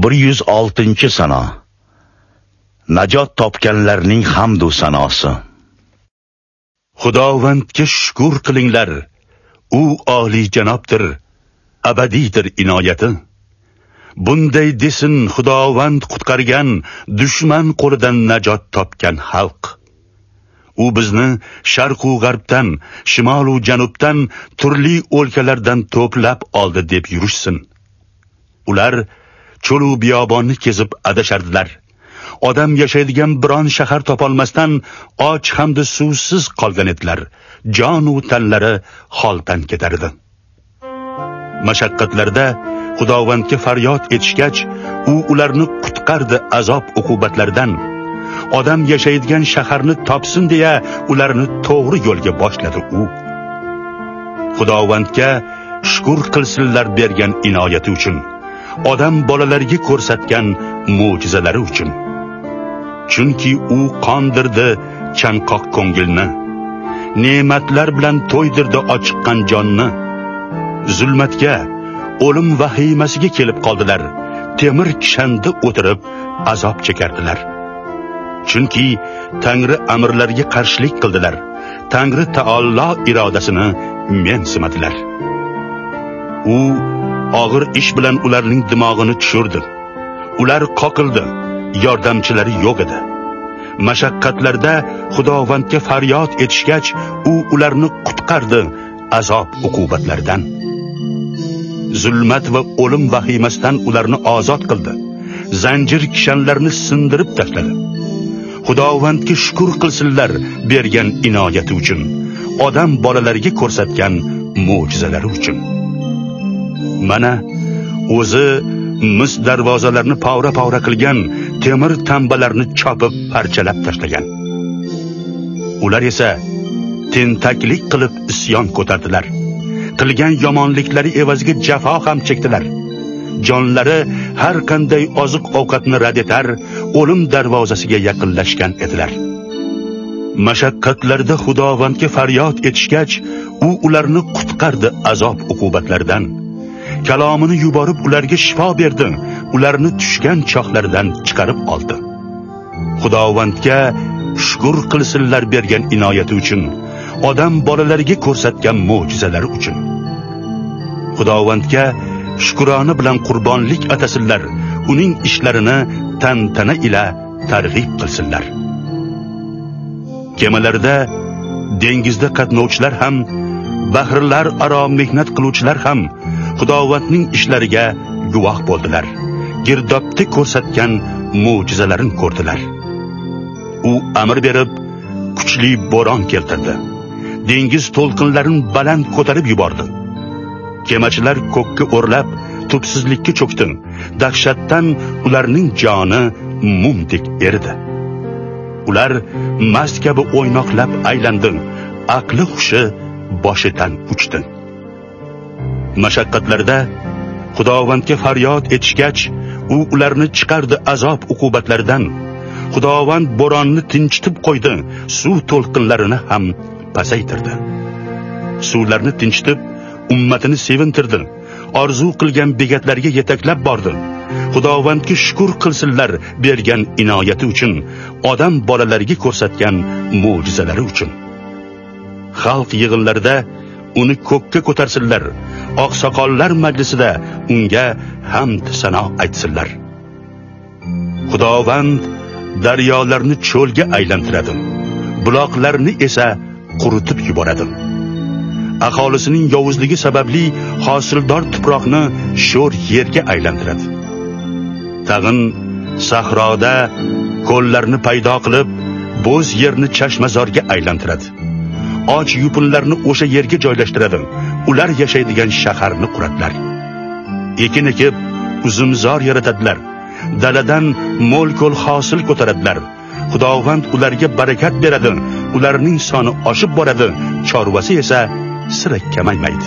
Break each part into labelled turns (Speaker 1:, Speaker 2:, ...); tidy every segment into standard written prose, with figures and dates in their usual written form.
Speaker 1: 106 sano. Najot topganlarning hamd va sanosi.
Speaker 2: Xudovandga shukr qilinglar. U oliy janobdir, abadiydir inoyati. Bunday desin Xudovand qutqargan, dushman qo'lidan najot topgan xalq. U bizni sharq va g'arbdan, shimol va janubdan, turli o'lkalardan to'plab oldi deb yurishsin. Ular cho'l va biyobonni kezib adashardilar. Odam yashaydigan biron shahar topolmasdan och hamda suvsiz qolgan edilar. Jon va tanlari holdan ketardi. Mashaqqatlarda Xudovandga faryod etishgach, u ularni qutqardi azob uqubatlardan. Odam yashaydigan shaharni topsin deya ularni to'g'ri yo'lga boshladi u. Xudovandga shukr qilsinlar bergan inoyati uchun, odam bolalariga ko'rsatgan mo'jizalari uchun. Chunki u qondirdi chanqoq ko'ngilni, ne'matlar bilan to'ydirdi ochiqqan jonni. Zulmatga, o'lim vahimasiga kelib qoldilar, temir kishanda o'tirib azob chekardilar. Chunki Tangri amrlariga qarshilik qildilar, Tangri taolo irodasini mensimadilar. U og'ir ish bilan ularning dimog'ini tushirdi. Ular qoqildi, yordamchilari yo'q edi. Mashaqqatlarda Xudovandga faryod etishgach, u ularni qutqardi azob uqubatlardan. Zulmat va o'lim vahimasidan ularni ozod qildi. Zanjir kishanlarni sindirib tashladi. Xudovandga shukr qilsinlar bergan inoyati uchun, odam bolalariga ko'rsatgan mo'jizalari uchun. Mana o'zi mis darvozalarni pavra qilgan, temir tambalarni chopib parchalab tashlagan. Ular esa tentaklik qilib isyon ko'tardilar. Qilgan yomonliklari evaziga jafo ham chekdilar. Jonlari har qanday oziq ovqatni rad etar, o'lim darvozasiga yaqinlashgan edilar. Mashaqqatlarda Xudovandga faryod etishgach, u ularni qutqardi azob uqubatlardan. Kalomini yuborib ularga shifo berdi, ularni tushgan choqlardan chiqarib oldi. Xudovandga shukr qilsinlar bergan inoyati uchun, odam bolalariga ko'rsatgan mo'jizalari uchun. Xudovandga shukrona bilan qurbonlik atasinlar, uning ishlarini tantana ila targ'ib qilsinlar. Kemalarda, dengizda qatnovchilar ham, bahrlar aro mehnat qiluvchilar ham Xudovandning ishlariga guvoh bo'ldilar. Girdobda ko'rsatgan mo'jizalarini ko'rdilar. U amr berib, kuchli bo'ron keltirdi. Dengiz to'lqinlarini baland ko'tarib yubordi. Kemachilar ko'kka o'rlab, tubsizlikka cho'kdi. Dahshatdan ularning joni mumdek eridi. Ular mast kabi o'ynoqlab aylandi. Aqli hushi boshidan uchdi. Mashaqqatlarda Xudovandga faryod etishgach, u ularni chiqardi azob uqubatlardan. Xudovand bo'ronni tinchitib qo'ydi, suv to'lqinlarini ham pasaytirdi. Suvlarni tinchitib, ummatini sevintirdi. Orzu qilgan begatlarga yetaklab bordi. Xudovandga shukr qilsinlar bergan inoyati uchun, odam bolalariga ko'rsatgan mo'jizalari uchun. Xalq yig'inlarida uni ko'kka ko'tarsinlar. Oqsoqollar majlisida unga hamd sano aytsinlar. Xudovand daryolarni cho'lga aylantiradi, buloqlarni esa quritib yuboradi. Aholisining yovuzligi sababli hosildor tuproqni sho'r yerga aylantiradi. Tag'in sahroda ko'llarni paydo qilib, bo'z yerni chashmazorga aylantiradi. Och yupinlarni o'sha yerga joylashtiradi. Ular yashaydigan shaharni quradilar. Ekin ekib, uzumzor yaratadilar. Daladan mo'l-ko'l hosil ko'taradilar. Xudovand ularga barakat beradi. Ularning soni oshib boradi, chorvasi esa sira kamaymaydi.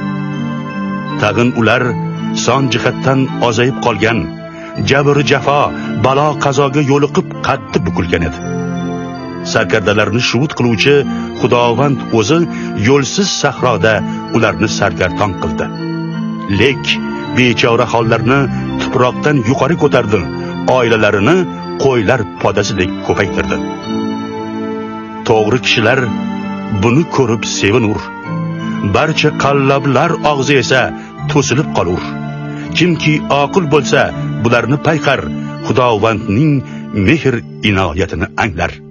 Speaker 2: Tag'in ular son jihatdan ozayib qolgan, jabr jafo, balo qazoga yo'liqib qaddi bukilgan edi. Sarkardalarni shuvut qiluvchi Xudovand o'zi yo'lsiz sahroda ularni sargardon qildi. Lek bechora hollarni tuproqdan yuqori ko'tardi, oilalarini qo'ylar podasidek ko'paytirdi. To'g'ri kishilar buni ko'rib sevinur. Barcha qalloblar og'zi esa to'silib qolur. Kimki oqil bo'lsa, bularni payqar, Xudovandning mehr inoyatini anglar.